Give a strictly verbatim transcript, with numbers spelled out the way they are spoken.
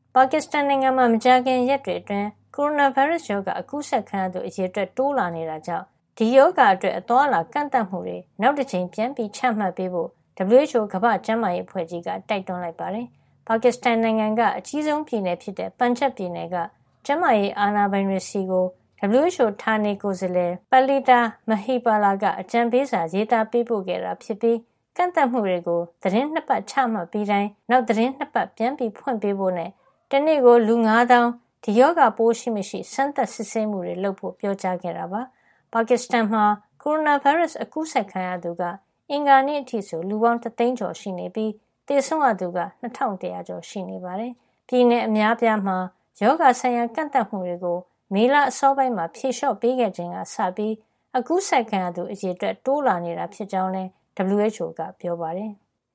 ပါကစ္စတန်နိုင်ငံမှာမကြာခင်ရက်တွေအတွင်းကိုရိုနာဗိုင်းရပ်စ်ရောဂါအကူးစက်ခံရသူအရေအတွက်တိုးလာနေတာကြောင့်ဒီရောဂါအတွက်အသွားအလာကန့်သတ်မှုတွေနောက်တစ်ချိန်ပြန်ပြီးချမှတ်ပေးဖို့ W H O ကမ္ဘာ့ကျန်းမာရေးအဖွဲ့ကြီးကတိုက်တွန်းလိုက်ပါတယ်။ပါကစ္စတန်နိုင်ငံကအကြီးဆုံးပြည်နယ်ဖြစ်တဲ့ပန်ဂျပ်ပြည်နယ်ကကျန်းမာရေးအာဏာပိုင်တွေစီကို W H O ဌာနေကိုယ်စားလှယ် Palitha Mahipala ကအကြံပေးစာရေးသားပေးပို့ခဲ့တာဖြစ်ပြီးကန့်သတ်မှုတွေကိုသတင်းနှစ်ပတ်ချမှတ်ပြီးတိုင်းနောက်သတင်းနှစ်ပတ်ပြန်ပြီးဖွင့်ပေးဖို့နဲ့တနေ့ကိုလူ၅သောင်းဒီရောဂါပိုးရှိမရှိစမ်းသပ်စစ်ဆေးမှုတွေလုပ်ဖို့ပြောကြားခဲ့တာပါ။ပါကစ္စတန်မှာကိုရိုနာဗိုင်းရပ်စ်အကူးစက်ခံရသူကအင်္ဂါနေ့အထိဆိုလူပေါင်းတစ်သိန်းကျော်ရှိနေပြီးသေဆုံးရသူကနှစ်ထောင်တစ်ရာကျော်ရှိနေပါတယ်။ပြည်내အများပြားမှာရောဂါဆိုင်ရာကန့်သတ်မှုတွေကိုမေလအစောပိုင်းမှာဖြေလျှော့ပေးခဲ့ခြင်းကစပြီးအကူးစက်ခံရသူအရေအတွက်တိုးလာနေတာဖြစ်ကြောင်းလည်းW H O ကပြောပါတယ်